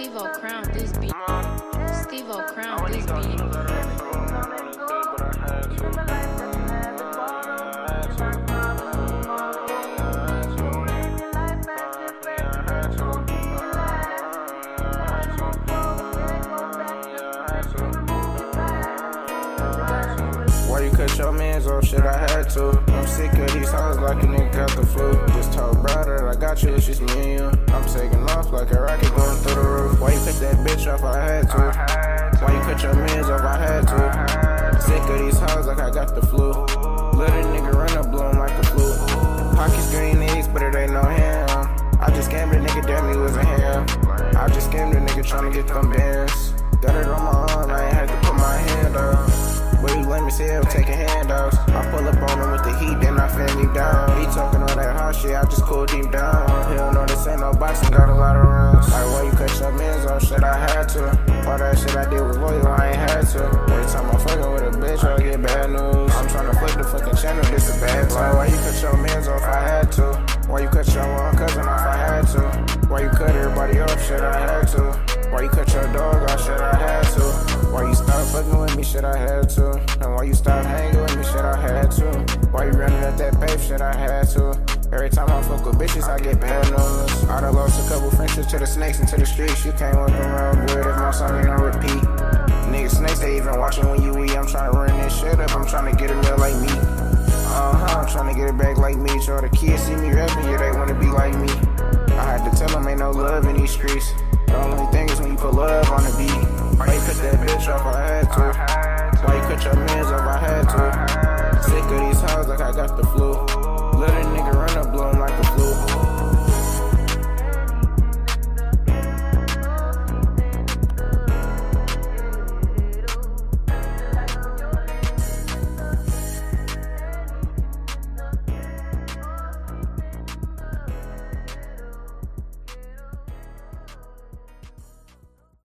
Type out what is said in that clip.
Steve-O crown this beat. Steve-O crown this beat. Why you cut your mans off? Shit, I had to. I'm sick of these hoes like a nigga got the flu. Just told brother I got you, it's just me and you. I'm taking off like a rocket going through the roof. Why you cut that bitch off? I had to. Why you cut your mans off? I had to. Sick of these hoes like I got the flu. Little nigga run up, blow him like the flu. Pockets green eggs, but it ain't no ham. I just scammed a nigga, damn he was a ham. I just scammed a nigga tryna get them bands. Got it on my arm, I ain't had to put my hand up. But he let me see him taking handouts. I pull up on him with the heat, then I fan him down. He talking all that hot shit, I just cooled him down. He don't know this ain't no boxing, got a lot of rounds. Like, why you cut your mans off? Shit, I had to. All that shit I did was loyal, I ain't had to. Every time I'm fucking with a bitch, I get bad news. I'm tryna flip the fucking channel, this a bad time. Why you cut your mans off? I had to. Why you cut your one cousin off? I had to. Why you cut everybody off? Shit, I had to. Why you cut your dog off? Shit, I had to. Why you stop fucking with me? Shit, I had to. And why you stop hanging with me? Shit, I had to. Why you running at that babe? Shit, I had to. Every time I fuck with bitches, I get bad news. I done lost a couple friendships to the snakes and to the streets. You can't walk around with if my song ain't on repeat. Niggas snakes, they even watching when you eat. I'm tryna run this shit up, I'm tryna get it real like me. I'm tryna get it back like me. So the kids see me rapping, yeah, they wanna be like me. I had to tell them ain't no love in these streets. The only thing is when you put love on the beat. Why you cut that bitch off? I had to. Why you cut your mans off? I had to. Sick of these hoes like I got the flu. Little nigga